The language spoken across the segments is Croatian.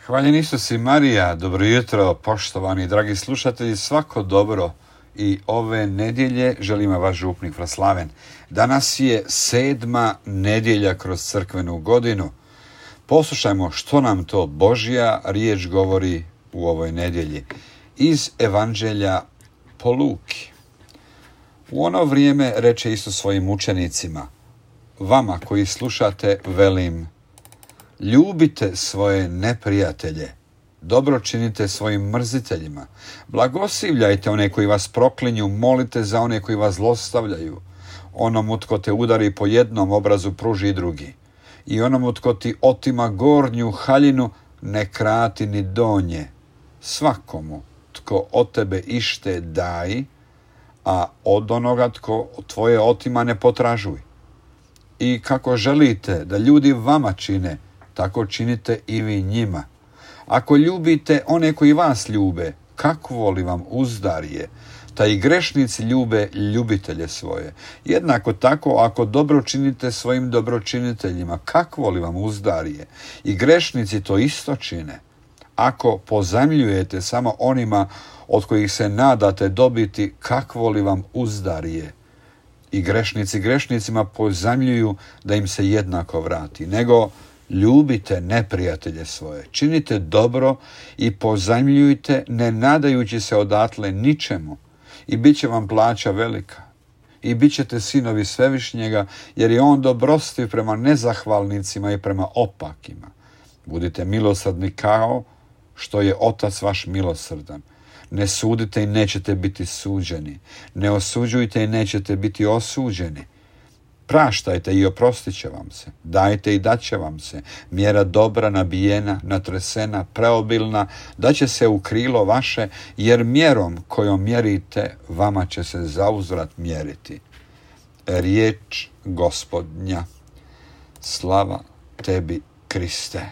Hvaljen Isus i Marija, dobro jutro, poštovani dragi slušatelji, svako dobro i ove nedjelje želim vaš župnik Vraslaven. Danas je 7. nedjelja kroz crkvenu godinu. Poslušajmo što nam to Božja riječ govori u ovoj nedjelji. Iz Evanđelja po Luki. U ono vrijeme reče Isus svojim učenicima: vama koji slušate velim, ljubite svoje neprijatelje, dobro činite svojim mrziteljima, blagoslivljajte one koji vas proklinju, molite za one koji vas zlostavljaju. Onomu tko te udari po jednom obrazu pruži i drugi. I onomu tko ti otima gornju haljinu ne krati ni donje. Svakomu tko od tebe ište daj, a od onoga tko tvoje otima ne potražuj. I kako želite da ljudi vama čine, tako činite i vi njima. Ako ljubite one koji vas ljube, kakvo li vam uzdarje? Ta i grešnici ljube ljubitelje svoje. Jednako tako, ako dobro činite svojim dobročiniteljima, kakvo li vam uzdarje? I grešnici to isto čine. Ako pozajmljujete samo onima od kojih se nadate dobiti, kakvo li vam uzdarje? I grešnici grešnicima pozajmljuju da im se jednako vrati. Nego ljubite neprijatelje svoje, činite dobro i pozajmljujte, ne nadajući se odatle ničemu, i bit će vam plaća velika. I bit ćete sinovi Svevišnjega, jer je on dobrostiv prema nezahvalnicima i prema opakima. Budite milosrdni kao što je Otac vaš milosrdan. Ne sudite i nećete biti suđeni. Ne osuđujte i nećete biti osuđeni. Praštajte i oprostit će vam se. Dajte i dat će vam se. Mjera dobra, nabijena, natresena, preobilna, da će se u krilo vaše, jer mjerom kojom mjerite, vama će se zauzvrat mjeriti. Riječ Gospodnja. Slava tebi, Kriste.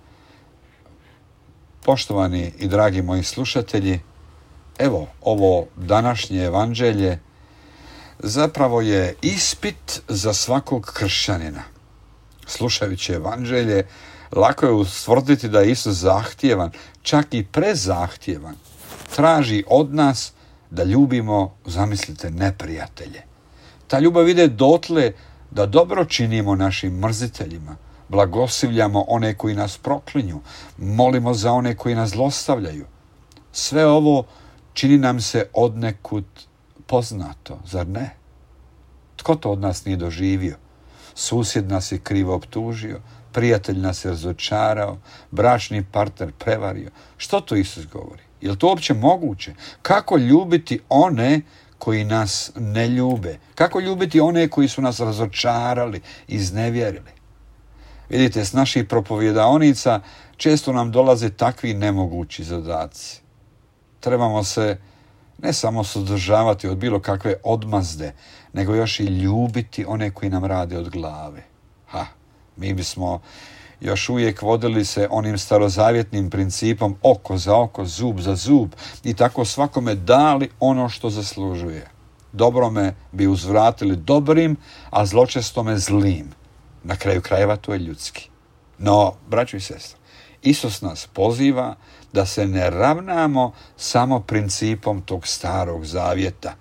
Poštovani i dragi moji slušatelji, evo ovo današnje evanđelje zapravo je ispit za svakog kršćanina. Slušajući evanđelje, lako je ustvrditi da je Isus zahtjevan, čak i prezahtjevan. Traži od nas da ljubimo, zamislite, neprijatelje. Ta ljubav ide dotle da dobro činimo našim mrziteljima, blagoslivljamo one koji nas proklinju, molimo za one koji nas zlostavljaju. Sve ovo čini nam se odnekud poznato, zar ne? Tko to od nas nije doživio? Susjed nas je krivo optužio, prijatelj nas je razočarao, bračni partner prevario. Što to Isus govori? Je li to uopće moguće? Kako ljubiti one koji nas ne ljube? Kako ljubiti one koji su nas razočarali, iznevjerili? Vidite, s naših propovjedaonica često nam dolaze takvi nemogući zadaci. Trebamo se ne samo suzdržavati od bilo kakve odmazde, nego još i ljubiti one koji nam rade od glave. Mi bismo još uvijek vodili se onim starozavjetnim principom oko za oko, zub za zub, i tako svakome dali ono što zaslužuje. Dobrome bi uzvratili dobrim, a zločestome zlim. Na kraju krajeva to je ljudski. No, braćo i sestre, Isus nas poziva da se ne ravnamo samo principom tog starog zavjeta.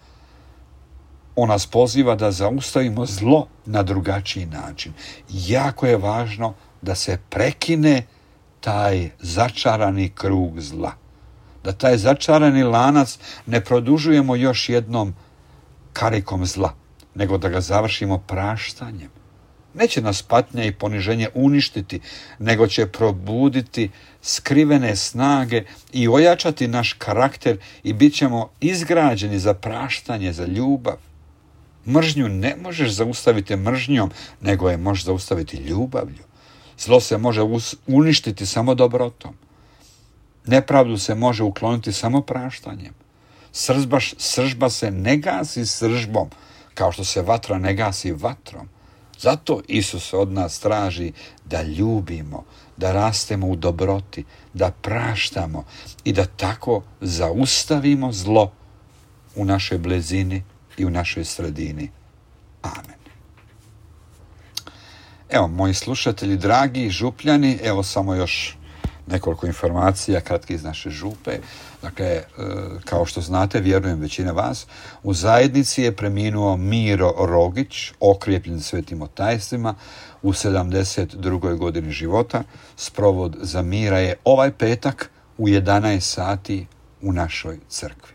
On nas poziva da zaustavimo zlo na drugačiji način. Jako je važno da se prekine taj začarani krug zla. Da taj začarani lanac ne produžujemo još jednom karikom zla, nego da ga završimo praštanjem. Neće nas patnja i poniženje uništiti, nego će probuditi skrivene snage i ojačati naš karakter, i bit ćemo izgrađeni za praštanje, za ljubav. Mržnju ne možeš zaustaviti mržnjom, nego je možeš zaustaviti ljubavlju. Zlo se može uništiti samo dobrotom. Nepravdu se može ukloniti samo praštanjem. Sržba se ne gasi sržbom, kao što se vatra ne gasi vatrom. Zato Isus od nas traži da ljubimo, da rastemo u dobroti, da praštamo i da tako zaustavimo zlo u našoj blizini i u našoj sredini. Amen. Evo, moji slušatelji, dragi župljani, evo samo još nekoliko informacija kratki iz naše župe. Dakle, kao što znate, vjerujem većina vas, u zajednici je preminuo Miro Rogić, okrijepljen svetim otajstvima, u 72. godini života. Sprovod za Mira je ovaj petak u 11 sati u našoj crkvi.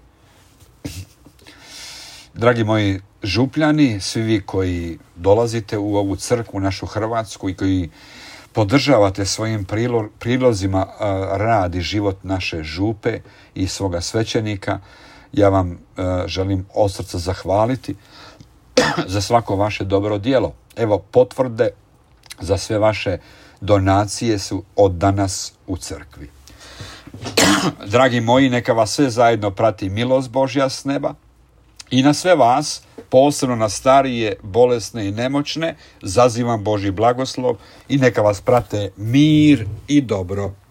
Dragi moji župljani, svi vi koji dolazite u ovu crkvu, našu Hrvatsku, i koji podržavate svojim prilozima rad i život naše župe i svoga svećenika, ja vam želim od srca zahvaliti za svako vaše dobro djelo. Evo, potvrde za sve vaše donacije su od danas u crkvi. Dragi moji, neka vas sve zajedno prati milost Božja s neba i na sve vas, posebno na starije, bolesne i nemoćne, zazivam Božji blagoslov i neka vas prate mir i dobro.